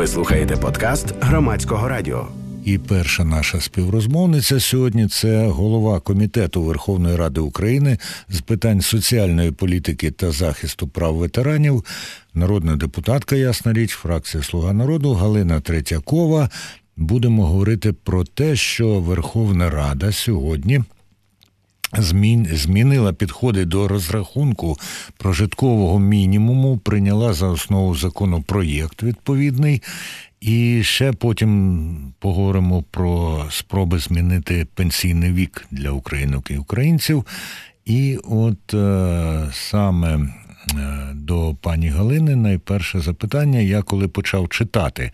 Ви слухаєте подкаст Громадського радіо. І перша наша співрозмовниця сьогодні – це голова Комітету Верховної Ради України з питань соціальної політики та захисту прав ветеранів, народна депутатка, ясна річ, фракція «Слуга народу» Галина Третьякова. Будемо говорити про те, що Верховна Рада сьогодні змінила підходи до розрахунку прожиткового мінімуму, прийняла за основу законопроєкт відповідний. І ще потім поговоримо про спроби змінити пенсійний вік для українок і українців. І от саме до пані Галини найперше запитання. Я коли почав читати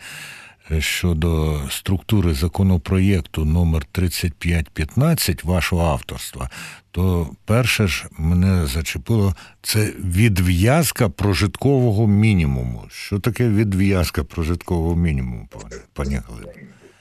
щодо структури законопроєкту номер 3515 вашого авторства, то перше ж мене зачепило – це відв'язка прожиткового мінімуму. Що таке відв'язка прожиткового мінімуму, пані Галино?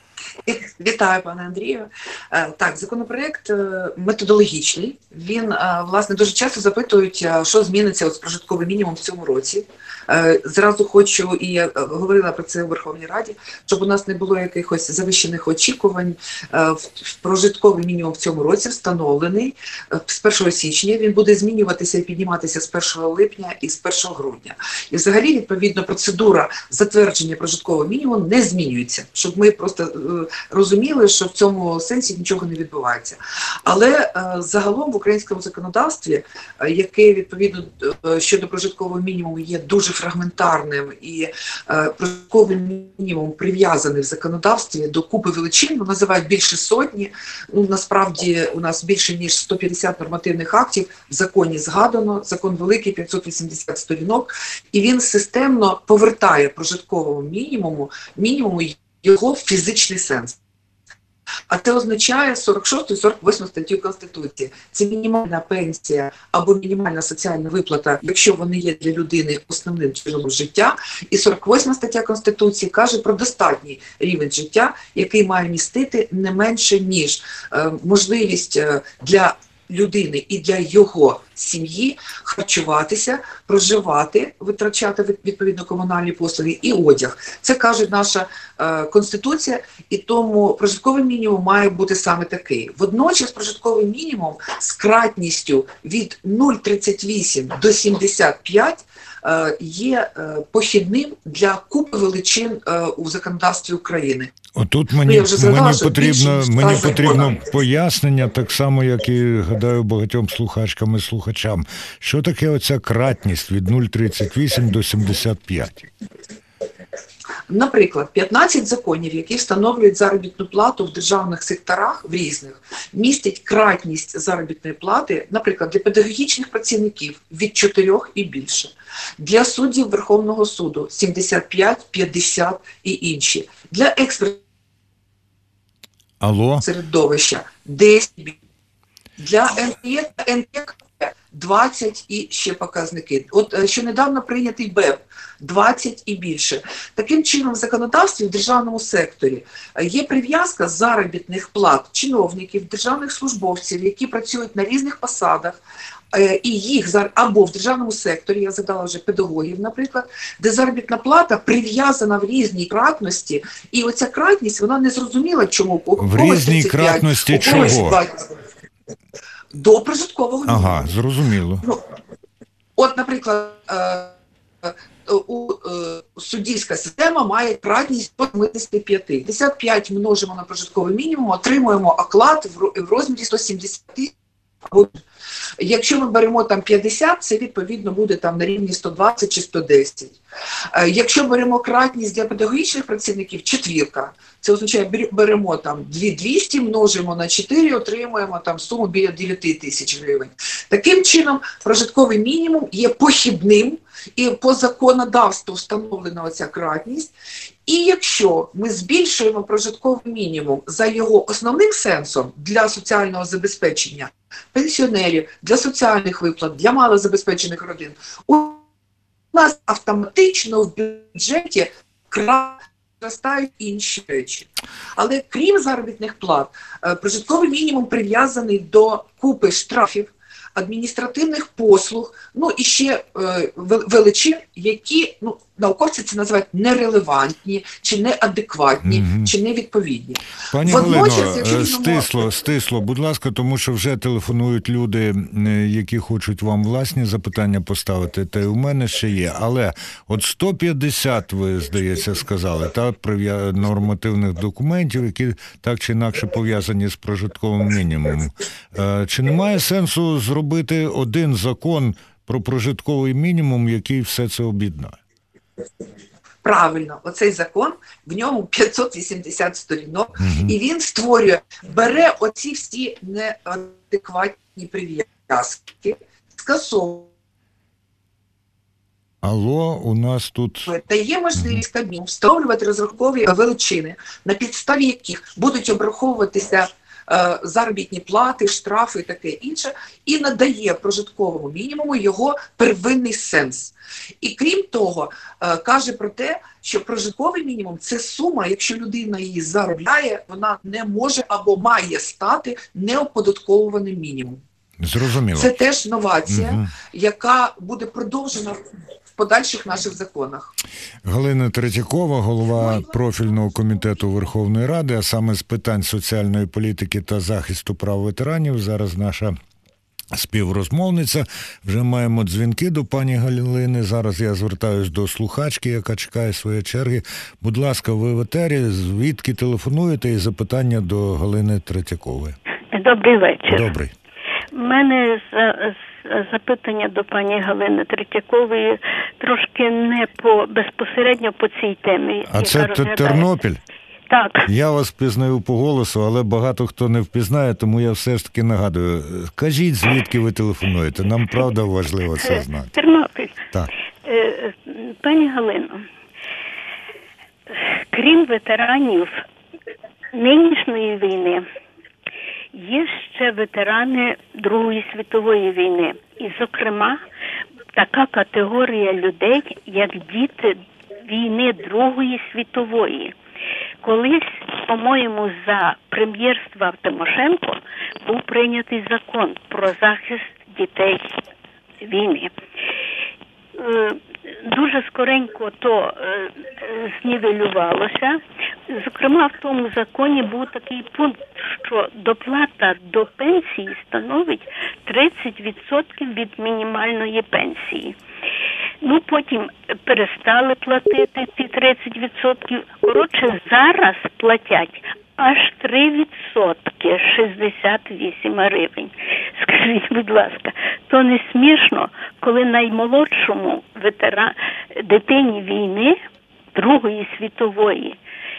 Вітаю, пане Андрію. Так, законопроект методологічний. Він, власне, дуже часто запитують, що зміниться з прожитковим мінімумом в цьому році. Зразу хочу, і я говорила про це у Верховній Раді, щоб у нас не було якихось завищених очікувань. Прожитковий мінімум в цьому році встановлений з 1 січня. Він буде змінюватися і підніматися з 1 липня і з 1 грудня. І взагалі, відповідно, процедура затвердження прожиткового мінімуму не змінюється, щоб ми просто розуміли, що в цьому сенсі нічого не відбувається. Але загалом в українському законодавстві, яке, відповідно, щодо прожиткового мінімуму є дуже фрагментарним і прожитковий мінімум прив'язаний в законодавстві до купи величин, називають більше сотні. Ну, насправді у нас більше ніж 150 нормативних актів в законі згадано, закон великий, 580 сторінок, і він системно повертає прожитковому мінімуму його фізичний сенс. А це означає 46 і 48 статтю Конституції. Це мінімальна пенсія або мінімальна соціальна виплата, якщо вони є для людини основним джерелом життя. І 48 стаття Конституції каже про достатній рівень життя, який має містити не менше, ніж можливість для людини і для його сім'ї харчуватися, проживати, витрачати відповідно комунальні послуги і одяг. Це каже наша Конституція, і тому прожитковий мінімум має бути саме такий. Водночас прожитковий мінімум з кратністю від 0,38 до 75 є похідним для купи величин у законодавстві України. Отут мені потрібно пояснення, так само, як і, гадаю, багатьом слухачкам і слухачам. Що таке оця кратність від 0,38 до 75? Наприклад, 15 законів, які встановлюють заробітну плату в державних секторах, в різних, містять кратність заробітної плати, наприклад, для педагогічних працівників від 4 і більше, для суддів Верховного суду 75, 50 і інші, для експертів середовища 10, для НКК 20 і ще показники. От що недавно прийнятий БЕП 20 і більше. Таким чином в законодавстві в державному секторі є прив'язка заробітних плат чиновників, державних службовців, які працюють на різних посадах, і їх або в державному секторі, я згадала вже педагогів, наприклад, де заробітна плата прив'язана в різній кратності, і оця кратність, вона не зрозуміла, чому. В різній кратності чого? До прожиткового мінімуму. Ага, зрозуміло. Ну, от, наприклад, суддівська система має кратність 175. 55 множимо на прожитковий мінімум, отримуємо оклад в розмірі 170 тисяч. Якщо ми беремо там 50, це відповідно буде там на рівні 120 чи 110. Якщо беремо кратність для педагогічних працівників, 4. Це означає, беремо там 2200, множимо на 4, отримуємо там суму біля 9 тисяч гривень. Таким чином, прожитковий мінімум є похідним, і по законодавству встановлена оця кратність. І якщо ми збільшуємо прожитковий мінімум за його основним сенсом для соціального забезпечення пенсіонерів, для соціальних виплат, для малозабезпечених родин, у нас автоматично в бюджеті зростають інші речі. Але крім заробітних плат, прожитковий мінімум прив'язаний до купи штрафів, адміністративних послуг, ну і ще величин, які науковці це називають нерелевантні, чи неадекватні, чи невідповідні. Пані Водночас, Галино, стисло, будь ласка, тому що вже телефонують люди, які хочуть вам власні запитання поставити, та й у мене ще є. Але от 150, ви, здається, сказали, так, нормативних документів, які так чи інакше пов'язані з прожитковим мінімумом. Чи немає сенсу зробити один закон про прожитковий мінімум, який все це об'єднає? Правильно, оцей закон, в ньому 580 сторінок, і він бере оці всі неадекватні прив'язки, скасовує. Алло, у нас тут... Дає можливість Кабміну встановлювати розрахункові величини, на підставі яких будуть обраховуватися заробітні плати, штрафи і таке інше, і надає прожитковому мінімуму його первинний сенс. І крім того, каже про те, що прожитковий мінімум – це сума, якщо людина її заробляє, вона не може або має стати неоподатковуваним мінімумом. Зрозуміло. Це теж новація, яка буде продовжена в подальших наших законах. Галина Третьякова, голова профільного комітету Верховної Ради, а саме з питань соціальної політики та захисту прав ветеранів. Зараз наша співрозмовниця. Вже маємо дзвінки до пані Галини. Зараз я звертаюсь до слухачки, яка чекає своєї черги. Будь ласка, ви в етері, звідки телефонуєте, і запитання до Галини Третьякової. Добрий вечір. Добрий. У мене запитання до пані Галини Третьякової трошки не безпосередньо по цій темі. А це Тернопіль? Так. Я вас впізнаю по голосу, але багато хто не впізнає, тому я все ж таки нагадую. Кажіть, звідки ви телефонуєте? Нам, правда, важливо це знати. Тернопіль. Так. Пані Галино, крім ветеранів нинішньої війни, є ще ветерани Другої світової війни. І, зокрема, така категорія людей, як діти війни Другої світової. Колись, по-моєму, за прем'єрства Тимошенко був прийнятий закон про захист дітей війни. Дуже скоренько то знівелювалося. Зокрема, в тому законі був такий пункт, що доплата до пенсії становить 30% від мінімальної пенсії. Ну, потім перестали платити ці 30%. Коротше, зараз платять аж 3%, 68 гривень. Скажіть, будь ласка, то не смішно, коли наймолодшому дитині війни Другої світової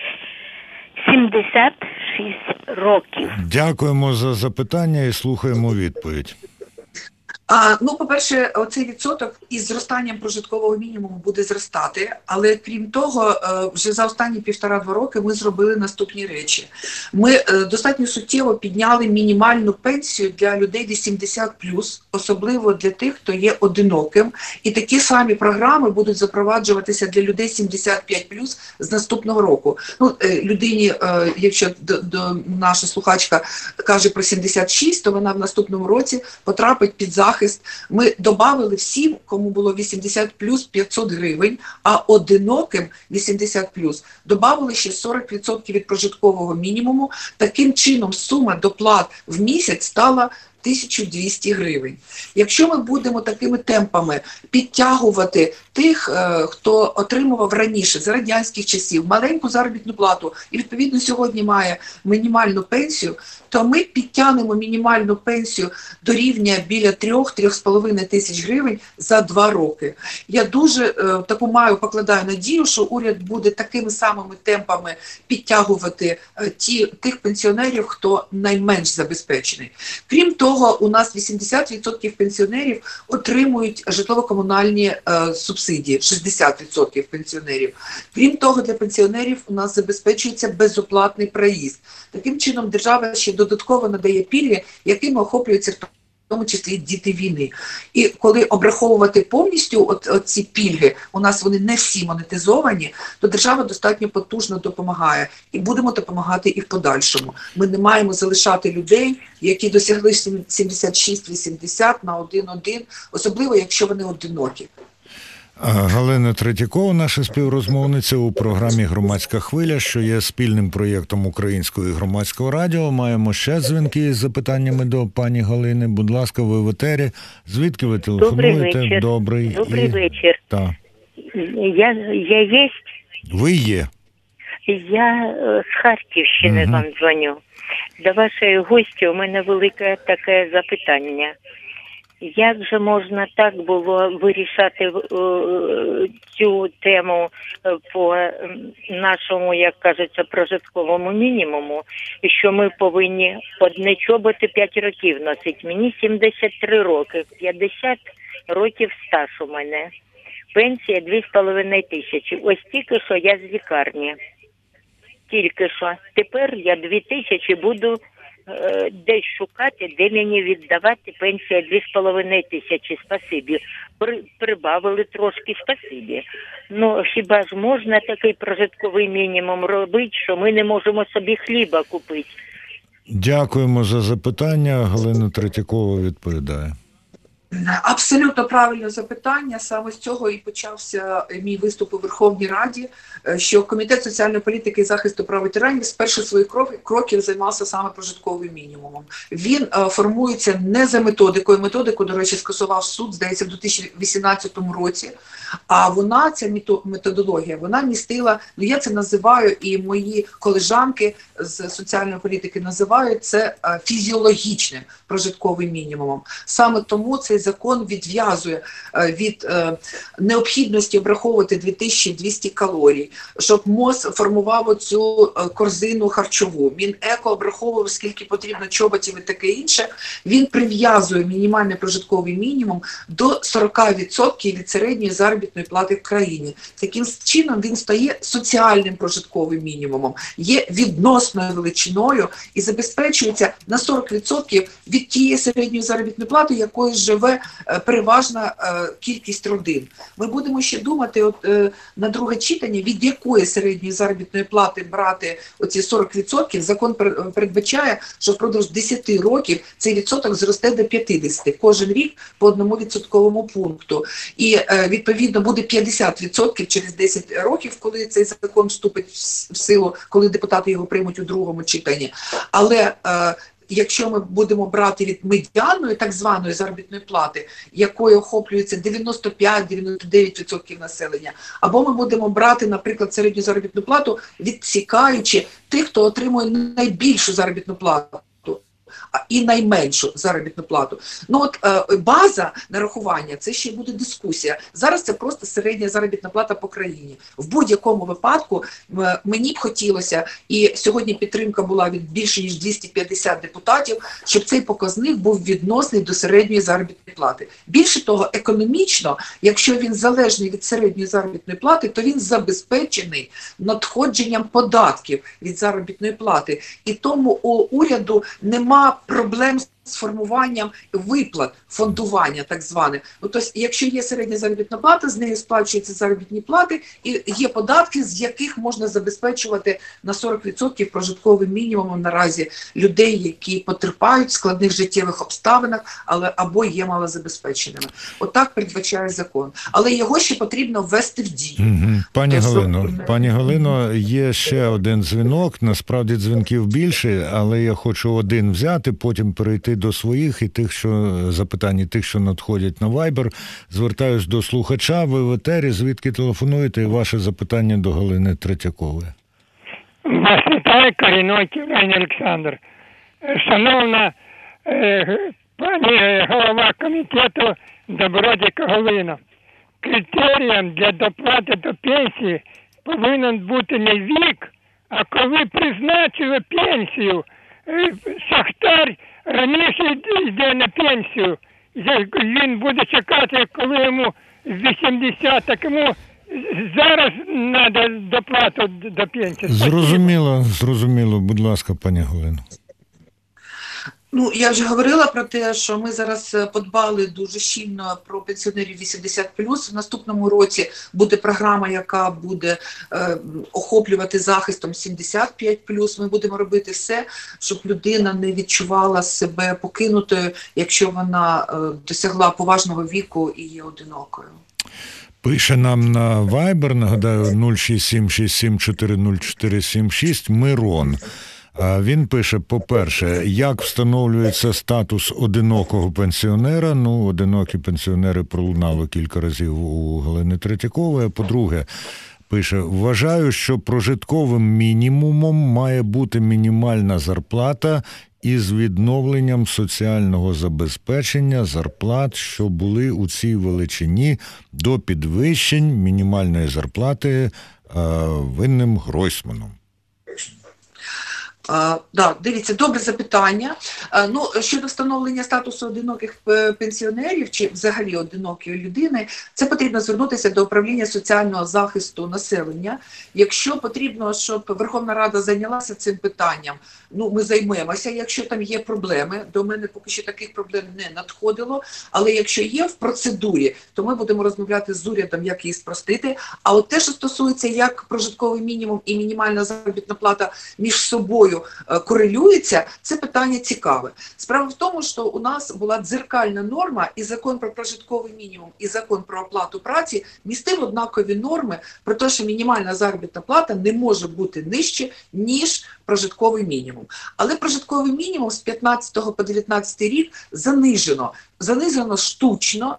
76 років. Дякуємо за запитання і слухаємо відповідь. Ну, по-перше, оцей відсоток із зростанням прожиткового мінімуму буде зростати, але крім того, вже за останні 1,5-2 роки ми зробили наступні речі. Ми достатньо суттєво підняли мінімальну пенсію для людей 80+, особливо для тих, хто є одиноким. І такі самі програми будуть запроваджуватися для людей 75+, з наступного року. Ну, людині, якщо наша слухачка каже про 76, то вона в наступному році потрапить під захист. Ми додали всім, кому було 80+, 500 гривень, а одиноким 80+, додали ще 40% від прожиткового мінімуму. Таким чином сума доплат в місяць стала 1200 гривень. Якщо ми будемо такими темпами підтягувати тих, хто отримував раніше, за радянських часів, маленьку заробітну плату і, відповідно, сьогодні має мінімальну пенсію, то ми підтягнемо мінімальну пенсію до рівня біля 3-3,5 тисяч гривень за 2 роки. Я дуже покладаю надію, що уряд буде такими самими темпами підтягувати тих пенсіонерів, хто найменш забезпечений. Крім того, у нас 80% пенсіонерів отримують житлово-комунальні субсидії, 60% пенсіонерів. Крім того, для пенсіонерів у нас забезпечується безоплатний проїзд. Таким чином, держава ще додатково надає пільги, якими охоплюються в тому числі діти війни. І коли обраховувати повністю ці пільги, у нас вони не всі монетизовані, то держава достатньо потужно допомагає. І будемо допомагати і в подальшому. Ми не маємо залишати людей, які досягли 76-80 на 1-1, особливо якщо вони одинокі. Галина Третьякова, наша співрозмовниця у програмі «Громадська хвиля», що є спільним проєктом Українського і Громадського радіо. Маємо ще дзвінки з запитаннями до пані Галини. Будь ласка, ви в етері. Звідки ви телефонуєте? Добрий вечір. Так. Я єсть? Ви є. Я з Харківщини вам дзвоню. До вашої гості у мене велике таке запитання. Як же можна так було вирішати цю тему по нашому, як кажеться, прожитковому мінімуму, що ми повинні одне чоботи 5 років носити. Мені 73 роки, 50 років стаж у мене. Пенсія 2,5 тисячі. Ось тільки що я з лікарні. Тільки що. Тепер я 2 тисячі буду десь шукати, де мені віддавати пенсія 2,5 тисячі. Спасибі. Прибавили трошки, спасибі. Ну, хіба ж можна такий прожитковий мінімум робити, що ми не можемо собі хліба купити? Дякуємо за запитання. Галина Третьякова відповідає. Абсолютно правильне запитання. Саме з цього і почався мій виступ у Верховній Раді, що Комітет соціальної політики і захисту прав ветеранів з перших своїх кроків займався саме прожитковим мінімумом. Він формується не за методикою. Методику, до речі, скасував суд, здається, в 2018 році. А вона, ця методологія, вона містила, ну я це називаю, і мої колежанки з соціальної політики називають це фізіологічним прожитковим мінімумом. Саме тому цей закон відв'язує від необхідності обраховувати 2200 калорій, щоб МОЗ формував цю корзину харчову. Мінеко обраховував, скільки потрібно чоботів і таке інше. Він прив'язує мінімальний прожитковий мінімум до 40% від середньої заробітної плати в країні. Таким чином він стає соціальним прожитковим мінімумом, є відносною величиною і забезпечується на 40% від тієї середньої заробітної плати, якою живе переважна кількість родин. Ми будемо ще думати на друге читання, від якої середньої заробітної плати брати оці 40%. Закон передбачає, що впродовж 10 років цей відсоток зросте до 50%. Кожен рік по 1% пункту. І відповідно буде 50% через 10 років, коли цей закон вступить в силу, коли депутати його приймуть у другому читанні. Але якщо ми будемо брати від медіанної, так званої заробітної плати, якою охоплюється 95-99% населення, або ми будемо брати, наприклад, середню заробітну плату, відсікаючи тих, хто отримує найбільшу заробітну плату і найменшу заробітну плату. Ну от база нарахування, це ще буде дискусія. Зараз це просто середня заробітна плата по країні. В будь-якому випадку мені б хотілося, і сьогодні підтримка була від більше ніж 250 депутатів, щоб цей показник був відносний до середньої заробітної плати. Більше того, економічно, якщо він залежний від середньої заробітної плати, то він забезпечений надходженням податків від заробітної плати. І тому у уряду нема проблем з формуванням виплат, фондування так зване. Тобто, якщо є середня заробітна плата, з нею сплачуються заробітні плати, і є податки, з яких можна забезпечувати на 40% прожитковим мінімумом наразі людей, які потерпають в складних життєвих обставинах, або є малозабезпеченими. Отак передбачає закон. Але його ще потрібно ввести в дію. Пані Галино, є ще один дзвінок, насправді дзвінків більше, але я хочу один взяти, потім перейти до своїх і тих, що запитань, тих, що надходять на Viber. Звертаюсь до слухача, ви в етері, звідки телефонуєте, і ваше запитання до Галини Третьякової. Вас вітає Корінойків Олександр. Шановна пані голова комітету Добродіка Галина, критерієм для доплати до пенсії повинен бути не вік, а коли призначили пенсію. Шахтар раніше йде на пенсію, він буде чекати, коли йому 80, так йому зараз треба доплату до пенсії. Зрозуміло. Будь ласка, пані Галино. Ну, я вже говорила про те, що ми зараз подбали дуже щільно про пенсіонерів 80+. В наступному році буде програма, яка буде охоплювати захистом 75+. Ми будемо робити все, щоб людина не відчувала себе покинутою, якщо вона досягла поважного віку і є одинокою. Пише нам на Viber, нагадаю, 06767400476, Мирон. Він пише, по-перше, як встановлюється статус одинокого пенсіонера. Ну, одинокі пенсіонери пролунали кілька разів у Галини Третьякової. По-друге, пише, вважаю, що прожитковим мінімумом має бути мінімальна зарплата із відновленням соціального забезпечення зарплат, що були у цій величині до підвищень мінімальної зарплати Винним Гройсманом. Да, дивіться, добре запитання. Ну, щодо встановлення статусу одиноких пенсіонерів чи взагалі одинокої людини, це потрібно звернутися до управління соціального захисту населення. Якщо потрібно, щоб Верховна Рада зайнялася цим питанням, ну, ми займемося. Якщо там є проблеми, до мене поки що таких проблем не надходило, але якщо є в процедурі, то ми будемо розмовляти з урядом, як її спростити. А от те, що стосується, як прожитковий мінімум і мінімальна заробітна плата між собою корелюється, це питання цікаве. Справа в тому, що у нас була дзеркальна норма, і закон про прожитковий мінімум, і закон про оплату праці містив однакові норми про те, що мінімальна заробітна плата не може бути нижче, ніж прожитковий мінімум. Але прожитковий мінімум з 15 по 19 рік занижено штучно,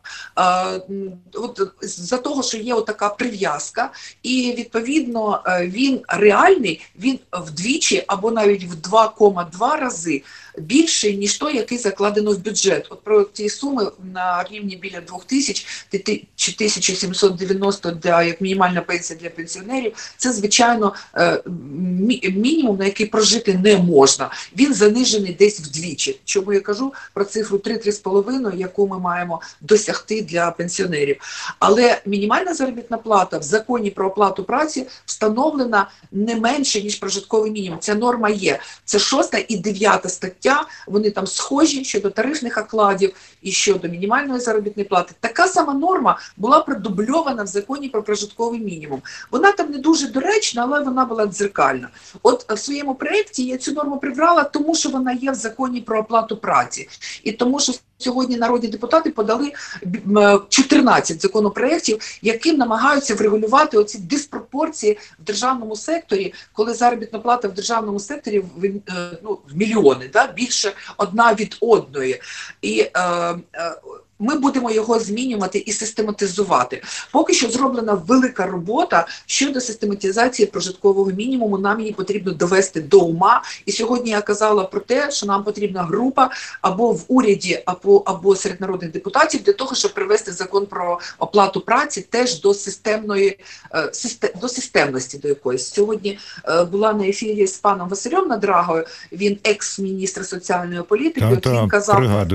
от за того, що є отака прив'язка, і відповідно він реальний, він вдвічі або навіть в 2,2 рази більший, ніж той, який закладено в бюджет. От про ці суми на рівні біля 2000 чи 1790 як мінімальна пенсія для пенсіонерів, це, звичайно, мінімум, на який прожити не можна. Він занижений десь вдвічі. Чому я кажу про цифру 3-3,5, яку ми маємо досягти для пенсіонерів. Але мінімальна заробітна плата в законі про оплату праці встановлена не менше, ніж прожитковий мінімум. Ця норма є. Це 6 і 9 стаття, вони там схожі щодо тарифних окладів і щодо мінімальної заробітної плати. Така сама норма була продубльована в законі про прожитковий мінімум. Вона там не дуже доречна, але вона була дзеркальна. От в своєму проєкті я цю норму прибрала, тому що вона є в законі про оплату праці. І тому що сьогодні народні депутати подали 14 законопроєктів, яким намагаються врегулювати оці диспропорції в державному секторі, коли заробітна плата в державному секторі в мільйони, да, більше одна від одної. І ми будемо його змінювати і систематизувати. Поки що зроблена велика робота щодо систематизації прожиткового мінімуму, нам її потрібно довести до ума. І сьогодні я казала про те, що нам потрібна група або в уряді, або серед народних депутатів для того, щоб привести закон про оплату праці теж до системності до якоїсь. Сьогодні була на ефірі з паном Василем Надрагою, він екс-міністр соціальної політики, він казав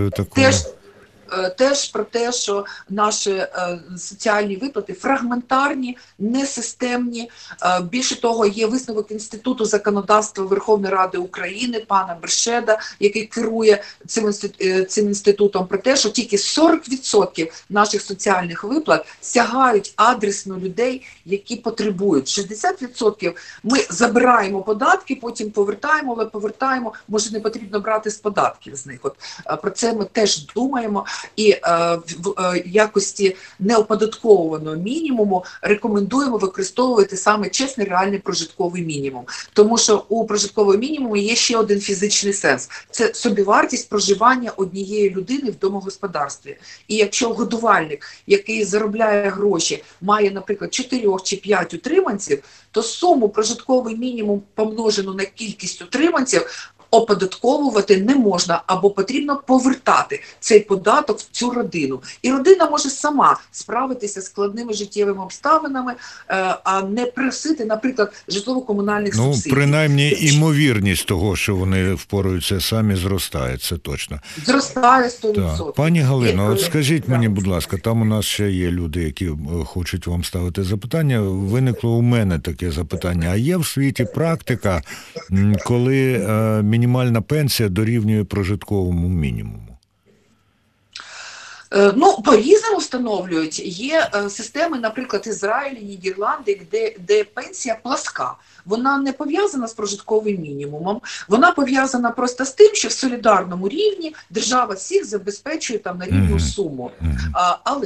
теж про те, що наші соціальні виплати фрагментарні, несистемні. Більше того, є висновок Інституту законодавства Верховної Ради України, пана Бершеда, який керує цим інститутом, про те, що тільки 40% наших соціальних виплат сягають адресно людей, які потребують. 60% ми забираємо податки, потім повертаємо, але повертаємо, може не потрібно брати з податків з них. От про це ми теж думаємо. І в якості неоподатковуваного мінімуму рекомендуємо використовувати саме чесний реальний прожитковий мінімум. Тому що у прожиткового мінімуму є ще один фізичний сенс. Це собівартість проживання однієї людини в домогосподарстві. І якщо годувальник, який заробляє гроші, має, наприклад, 4 чи 5 утриманців, то суму прожитковий мінімум помножену на кількість утриманців оподатковувати не можна, або потрібно повертати цей податок в цю родину. І родина може сама справитися з складними життєвими обставинами, а не просити, наприклад, житлово-комунальних субсидій. Принаймні, імовірність того, що вони впораються самі, зростає, це точно. Зростає 100%. Так. Пані Галино, от скажіть мені, будь ласка, там у нас ще є люди, які хочуть вам ставити запитання. Виникло у мене таке запитання. А є в світі практика, коли мінімальна пенсія дорівнює прожитковому мінімуму? Ну, по-різному встановлюють. Є системи, наприклад, Ізраїль, Нідерланди, де пенсія пласка. Вона не пов'язана з прожитковим мінімумом, вона пов'язана просто з тим, що в солідарному рівні держава всіх забезпечує там на рівну суму. Але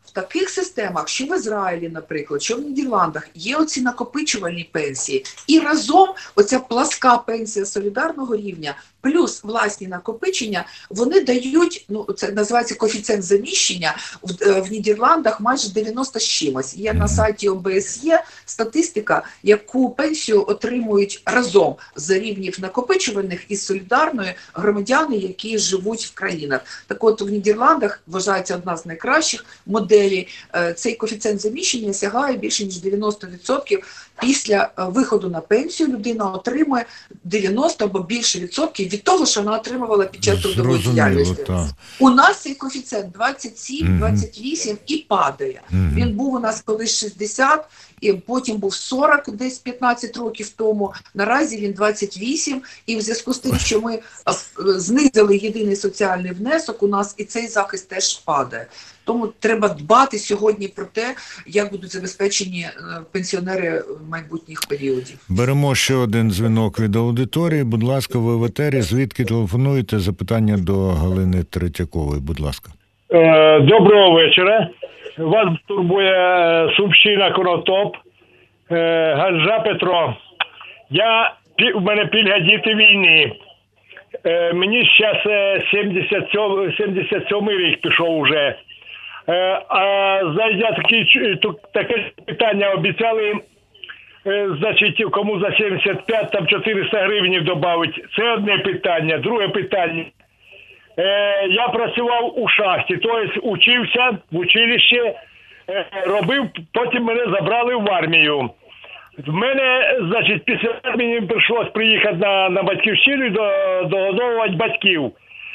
в таких системах, що в Ізраїлі, наприклад, що в Нідерландах, є оці накопичувальні пенсії. І разом оця пласка пенсія солідарного рівня плюс власні накопичення, вони дають, це називається коефіцієнт заміщення, в Нідерландах майже 90 з чимось. Є на сайті ОБСЄ статистика, яку пенсію отримують разом за рівнів накопичувальних і солідарної громадяни, які живуть в країнах. Так от в Нідерландах вважається одна з найкращих моделей. Цей коефіцієнт заміщення сягає більше ніж 90%. Після виходу на пенсію людина отримує 90 або більше відсотків від того, що вона отримувала під час трудової діяльності. У нас цей коефіцієнт 27, 28 і падає. Він був у нас колись 60, і потім був 40 десь 15 років тому. Наразі він 28, і в зв'язку з тим, що ми знизили єдиний соціальний внесок, у нас і цей захист теж падає. Тому треба дбати сьогодні про те, як будуть забезпечені пенсіонери майбутніх періодів. Беремо ще один дзвінок від аудиторії. Будь ласка, ви в етері. Звідки телефонуєте? Запитання до Галини Третьякової. Будь ласка. Доброго вечора. Вас турбує Сумщина, Конотоп. Ганжа Петро. У мене пільга діти війни. Мені зараз 77 рік пішов уже. А знаєте, таке питання обіцяли, значить, кому за 75, там 400 гривень додати. Це одне питання. Друге питання. Я працював у шахті, тобто учився в училищі, робив, потім мене забрали в армію. В мене, значить, після армії прийшлось приїхати на батьківщину і догодовувати батьків.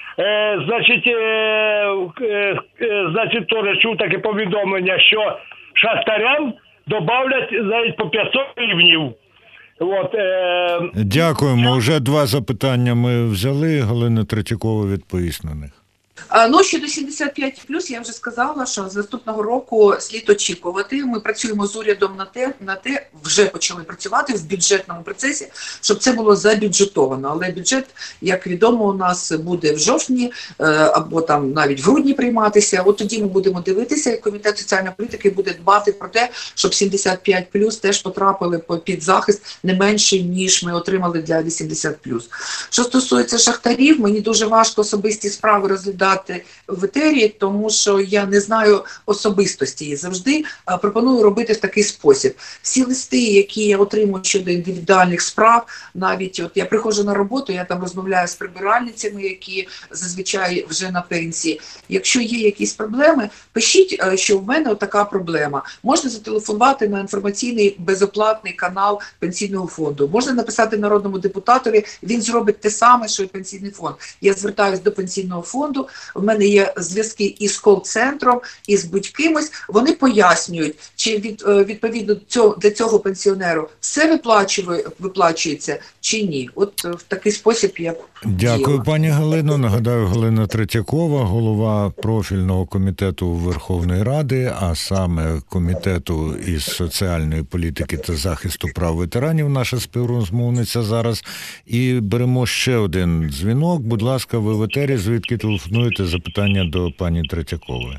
Значить, теж чув таке повідомлення, що шахтарям добавлять навіть по 500 гривнів. Дякуємо. Уже 2 запитання ми взяли. Галина Третьякова відповість на них. Щодо 75+, я вже сказала, що з наступного року слід очікувати. Ми працюємо з урядом на те, вже почали працювати в бюджетному процесі, щоб це було забюджетовано. Але бюджет, як відомо, у нас буде в жовтні або там навіть в грудні прийматися. От тоді ми будемо дивитися, і Комітет соціальної політики буде дбати про те, щоб 75+, теж потрапили під захист не менше, ніж ми отримали для 80+. Що стосується шахтарів, мені дуже важко особисті справи розглядати в етері, тому що я не знаю особистості і завжди пропоную робити в такий спосіб. Всі листи, які я отримую щодо індивідуальних справ, навіть от я приходжу на роботу, я там розмовляю з прибиральницями, які зазвичай вже на пенсії. Якщо є якісь проблеми, пишіть, що в мене така проблема. Можна зателефонувати на інформаційний безоплатний канал Пенсійного фонду. Можна написати народному депутатові, він зробить те саме, що і Пенсійний фонд. Я звертаюся до Пенсійного фонду, в мене є зв'язки із кол-центром, із будь-кимось, вони пояснюють, чи відповідно для цього пенсіонеру все виплачується чи ні. От в такий спосіб я Дякую, пані Галино. Нагадаю, Галина Третьякова, голова профільного комітету Верховної Ради, а саме Комітету із соціальної політики та захисту прав ветеранів, наша співрозмовниця зараз. І беремо ще один дзвінок. Будь ласка, ви в етері, звідки телефонуєте? Запитання до пані Третьякової.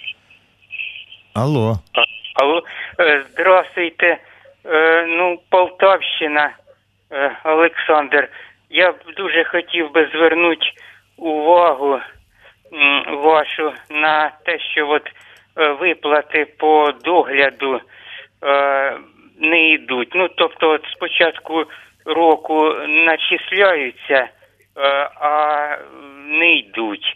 Алло. Здравствуйте. Полтавщина, Олександр. Я б дуже хотів би звернути увагу вашу на те, що виплати по догляду не йдуть. Тобто з початку року начисляються, а не йдуть.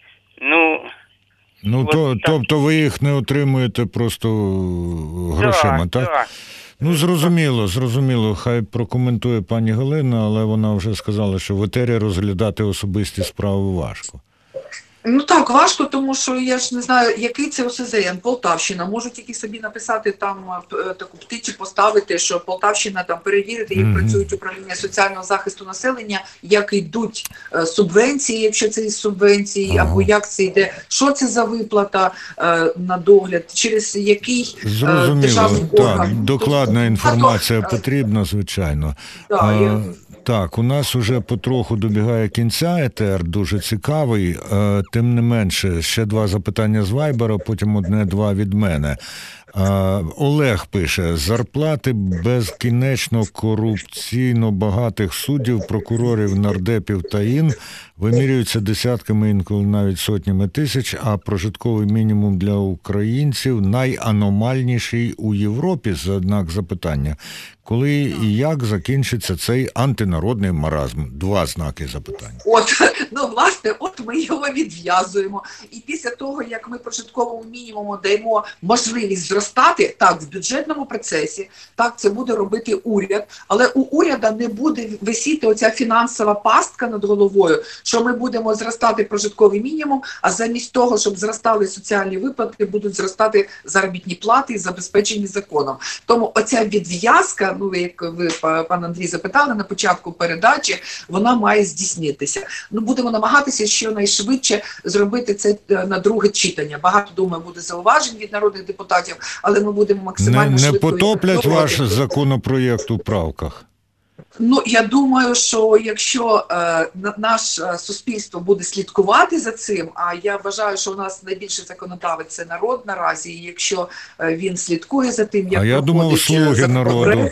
Тобто ви їх не отримуєте просто грошима, так? Так. Зрозуміло. Хай прокоментує пані Галина, але вона вже сказала, що в етері розглядати особисті справи важко. Так, важко, тому що я ж не знаю, який це ОСЗН, Полтавщина. Можу тільки собі написати там таку птицю, поставити, що Полтавщина там перевірити, як працюють управління соціального захисту населення, як йдуть субвенції, якщо це із субвенції, або як це йде, що це за виплата на догляд, через який державний орган. Так, докладна інформація потрібна, звичайно. Так, у нас уже потроху добігає кінця етер, дуже цікавий. Тим не менше, ще 2 запитання з Вайбера, потім 1-2 від мене. Олег пише: зарплати безкінечно корупційно багатих суддів, прокурорів, нардепів та ін вимірюються десятками, інколи навіть сотнями тисяч, а прожитковий мінімум для українців найаномальніший у Європі, знак запитання. Коли і як закінчиться цей антинародний маразм? 2 знаки запитання. Власне, ми його відв'язуємо. І після того, як ми прожитковому мінімуму даємо можливість зростати, так, в бюджетному процесі, так, це буде робити уряд, але у уряда не буде висіти оця фінансова пастка над головою, що ми будемо зростати прожитковий мінімум, а замість того, щоб зростали соціальні виплати, будуть зростати заробітні плати і забезпечені законом. Тому оця відв'язка, як ви, пан Андрій, запитали на початку передачі, вона має здійснитися. Будемо намагатися щонайшвидше зробити це на друге читання. Багато, думаю, буде зауважень від народних депутатів, але ми будемо максимально швидко... Не потоплять ваш законопроєкт у правках? Я думаю, що якщо наше суспільство буде слідкувати за цим, а я вважаю, що у нас найбільший законодавець – це народ наразі, і якщо він слідкує за тим, як я думав, слуги народу.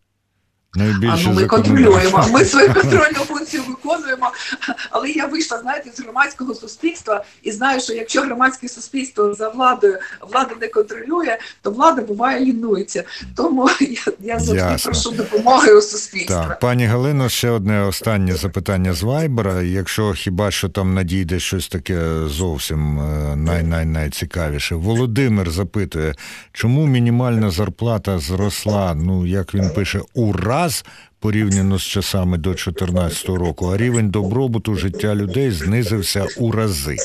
Ми контролюємо, ми свою контрольну функцію виконуємо, але я вийшла, з громадського суспільства і знаю, що якщо громадське суспільство за владою, влада не контролює, то влада буває лінується. Тому я завжди прошу допомоги у суспільстві. Так, пані Галино, ще одне останнє запитання з Вайбера. Якщо хіба що там надійде щось таке зовсім найцікавіше. Володимир запитує, чому мінімальна зарплата зросла, як він пише, у раз порівняно з часами до 2014 року, а рівень добробуту життя людей знизився у рази?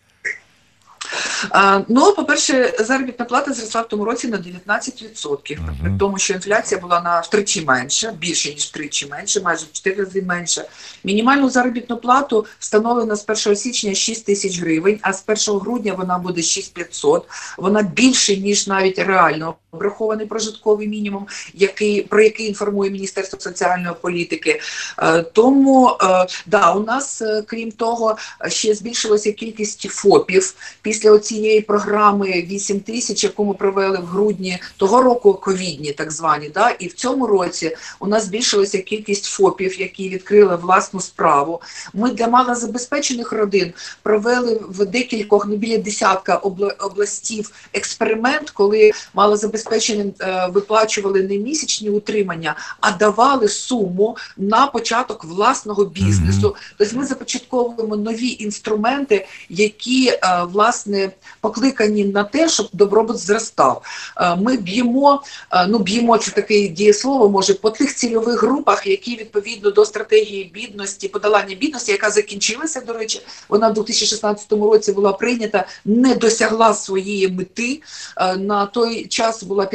По-перше, заробітна плата зросла в тому році на 19%, при тому, що інфляція була на втричі менша, більше ніж втричі менше, майже в 4 рази менше. Мінімальну заробітну плату встановлено з 1 січня 6 тисяч гривень, а з 1 грудня вона буде 6500. Вона більше, ніж навіть реально обрахований прожитковий мінімум, про який інформує Міністерство соціальної політики. Тому, у нас, крім того, ще збільшилася кількість ФОПів. Після цієї програми 8 тисяч, яку ми провели в грудні того року, ковідні так звані, і в цьому році у нас збільшилася кількість ФОПів, які відкрили власну справу. Ми для малозабезпечених родин провели в декількох, біля десятка областів експеримент, коли малозабезпеченим виплачували не місячні утримання, а давали суму на початок власного бізнесу. Тобто ми започатковуємо нові інструменти, які, власне, покликані на те, щоб добробут зростав. Ми б'ємо, це таке дієслово, може, по тих цільових групах, які відповідно до стратегії бідності, подолання бідності, яка закінчилася, до речі, вона в 2016 році була прийнята, не досягла своєї мети. На той час була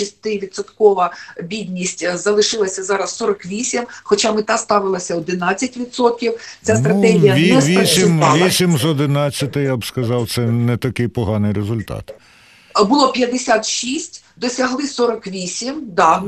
56% бідність, залишилася зараз 48%, хоча мета ставилася 11%. Ця стратегія не спрацювала. 8 з 11, я б сказав, це не такий поганий результат. Було 56, досягли 48,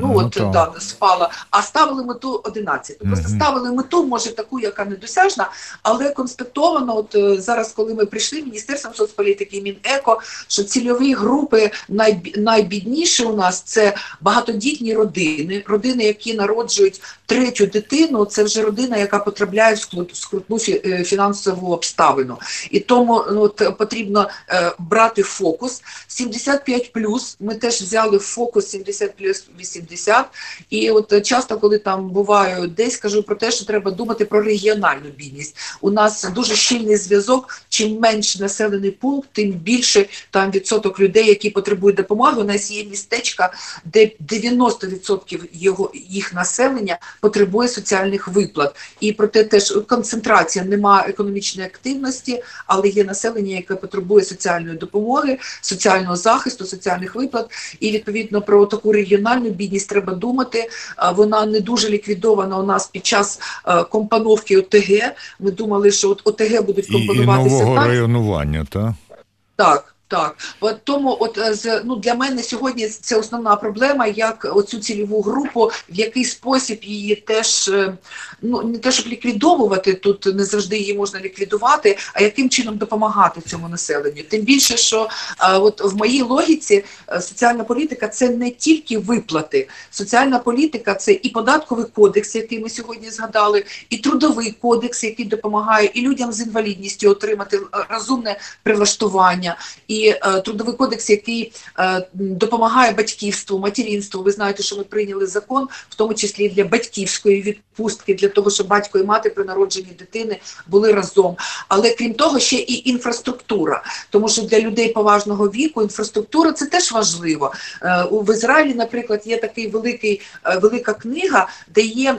спала, а ставили мету 11. Просто ставили мету, може, таку, яка недосяжна, але конспектовано, зараз, коли ми прийшли, Міністерством соцполітики і Мінеко, що цільові групи найбідніші у нас – це багатодітні родини, які народжують 3-ю дитину, це вже родина, яка потрапляє в скрутну фінансову обставину. І тому потрібно брати фокус. 75+, ми теж взяли в фокус 70+80. І часто, коли там буваю десь, кажу про те, що треба думати про регіональну бідність. У нас дуже щільний зв'язок, чим менш населений пункт, тим більше там відсоток людей, які потребують допомоги. У нас є містечка, де 90% їх населення потребує соціальних виплат. І проте теж концентрація, нема економічної активності, але є населення, яке потребує соціальної допомоги, соціального захисту, соціальних виплат. І відповідно про таку регіональну бідність треба думати. Вона не дуже ліквідована у нас під час компоновки ОТГ. Ми думали, що ОТГ будуть компонуватися. І нового районування, так? Так. Так, от тому для мене сьогодні це основна проблема, як оцю цільову групу, в який спосіб її теж, не те, щоб ліквідовувати, тут не завжди її можна ліквідувати, а яким чином допомагати цьому населенню. Тим більше, що от в моїй логіці соціальна політика – це не тільки виплати. Соціальна політика – це і податковий кодекс, який ми сьогодні згадали, і трудовий кодекс, який допомагає і людям з інвалідністю отримати розумне прилаштування, і трудовий кодекс, який допомагає батьківству, материнству. Ви знаєте, що ми прийняли закон, в тому числі для батьківської відпустки, для того, щоб батько і мати при народженні дитини були разом. Але крім того, ще і інфраструктура. Тому що для людей поважного віку інфраструктура – це теж важливо. В Ізраїлі, наприклад, є такий велика книга, де є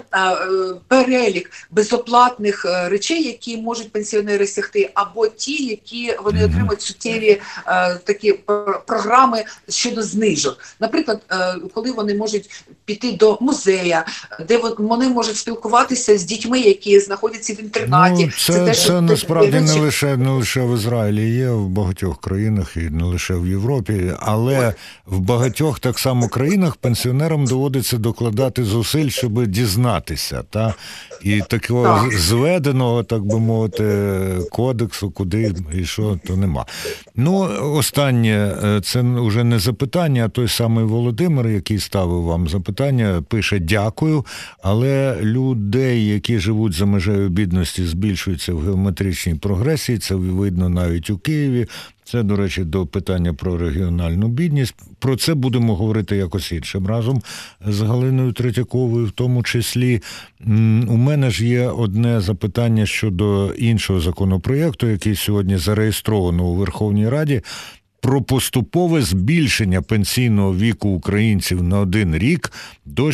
перелік безоплатних речей, які можуть пенсіонери сягти, або ті, які вони отримують суттєві такі програми щодо знижок. Наприклад, коли вони можуть піти до музея, де вони можуть спілкуватися з дітьми, які знаходяться в інтернаті. Це насправді не лише в Ізраїлі є, в багатьох країнах, і не лише в Європі, але в багатьох так само країнах пенсіонерам доводиться докладати зусиль, щоб дізнатися. І такого зведеного, так би мовити, кодексу, куди і що, то нема. Останнє, це вже не запитання, а той самий Володимир, який ставив вам запитання, пише «Дякую», але людей, які живуть за межею бідності, збільшуються в геометричній прогресії, це видно навіть у Києві. Це, до речі, до питання про регіональну бідність. Про це будемо говорити якось іншим разом з Галиною Третьяковою в тому числі. У мене ж є одне запитання щодо іншого законопроєкту, який сьогодні зареєстровано у Верховній Раді, про поступове збільшення пенсійного віку українців на 1 рік до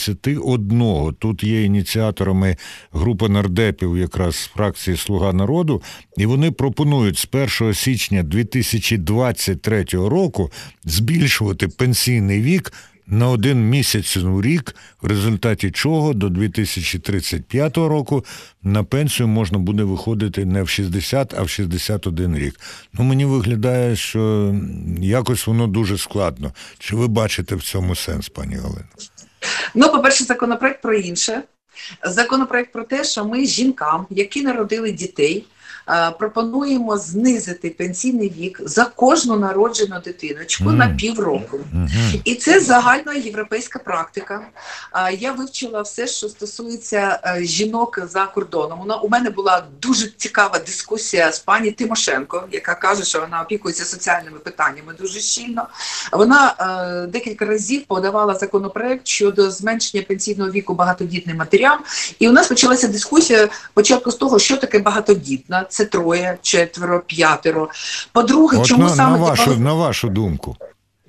61. Тут є ініціаторами група нардепів якраз з фракції «Слуга народу», і вони пропонують з 1 січня 2023 року збільшувати пенсійний вік на 1 місяць у рік, в результаті чого до 2035 року на пенсію можна буде виходити не в 60, а в 61 рік. Мені виглядає, що якось воно дуже складно. Чи ви бачите в цьому сенс, пані Галино? По-перше, законопроект про інше. Законопроект про те, що ми жінкам, які народили дітей, пропонуємо знизити пенсійний вік за кожну народжену дитиночку на півроку. І це загальноєвропейська практика. Я вивчила все, що стосується жінок за кордоном. У мене була дуже цікава дискусія з пані Тимошенко, яка каже, що вона опікується соціальними питаннями дуже щільно. Вона декілька разів подавала законопроект щодо зменшення пенсійного віку багатодітним матерям. І у нас почалася дискусія спочатку з того, що таке багатодітна. Це 3, 4, 5. По-друге, чому саме... На вашу думку?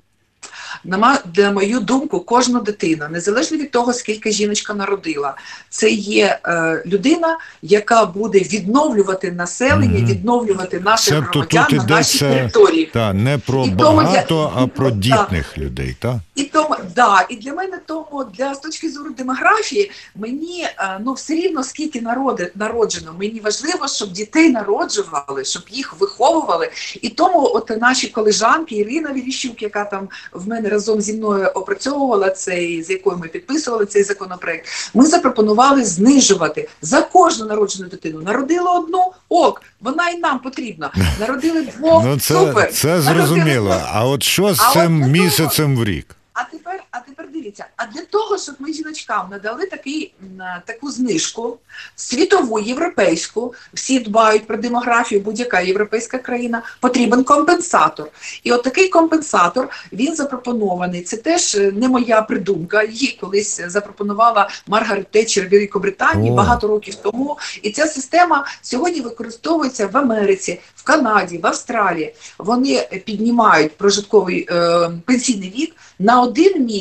На мою думку, кожна дитина, незалежно від того, скільки жіночка народила, це є людина, яка буде відновлювати населення, відновлювати наших громадян на нашій території. Не про багато, а про дітних людей, так? І для мене з точки зору демографії, мені все рівно скільки народжено, мені важливо, щоб дітей народжували, щоб їх виховували. І тому наші колежанки, Ірина Верещук, яка там в мене разом зі мною опрацьовувала з якою ми підписували цей законопроект, ми запропонували знижувати за кожну народжену дитину. Народили 1, ок, вона і нам потрібна. Народили 2, супер. Це зрозуміло. А от що з цим місяцем в рік? А тепер дивіться, для того, щоб ми жіночкам надали таку знижку, світову, європейську, всі дбають про демографію, будь-яка європейська країна, потрібен компенсатор. І от такий компенсатор, він запропонований. Це теж не моя придумка, її колись запропонувала Маргарет Тетчер в Великобританії багато років тому. І ця система сьогодні використовується в Америці, в Канаді, в Австралії. Вони піднімають прожитковий пенсійний вік на 1 місяць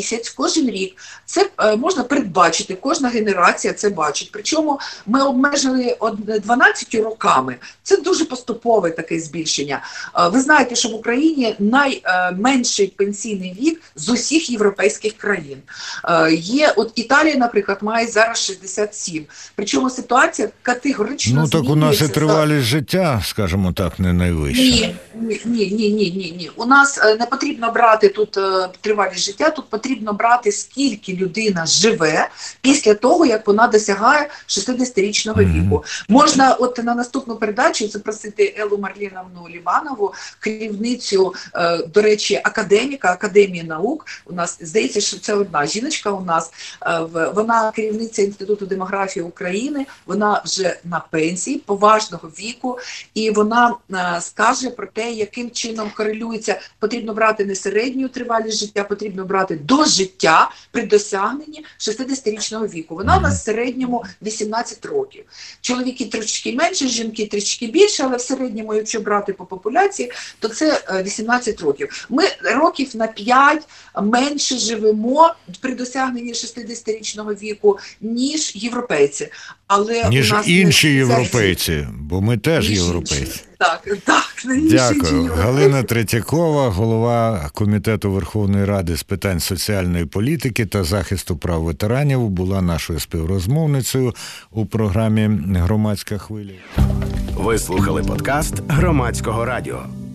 кожен рік. Це можна передбачити, кожна генерація це бачить. Причому ми обмежили 12 роками. Це дуже поступове таке збільшення. Ви знаєте, що в Україні найменший пенсійний вік з усіх європейських країн. От Італія, наприклад, має зараз 67. Причому ситуація категорично змінюється. Ну так у нас і тривалість життя, скажімо так, не найвища. Ні. У нас не потрібно брати тут тривалість життя, тут потрібно брати, скільки людина живе після того, як вона досягає 60-річного віку. Можна от на наступну передачу запросити Еллу Марліновну Лібанову, керівницю, до речі, академіка, Академії наук. У нас, здається, що це одна жіночка у нас. Вона керівниця Інституту демографії України, вона вже на пенсії поважного віку, і вона скаже про те, яким чином корелюється, потрібно брати не середню тривалість життя, потрібно брати до життя при досягненні 60-річного віку. Вона у нас в середньому 18 років. Чоловіки трошки менше, жінки трішки більше, але в середньому, якщо брати по популяції, то це 18 років. Ми років на 5 менше живемо при досягненні 60-річного віку, ніж європейці. Але ніж у нас інші європейці, бо ми теж європейці. Так. Дякую. Галина Третьякова, голова Комітету Верховної Ради з питань соціальної політики та захисту прав ветеранів, була нашою співрозмовницею у програмі «Громадська хвиля». Ви слухали подкаст Громадського радіо.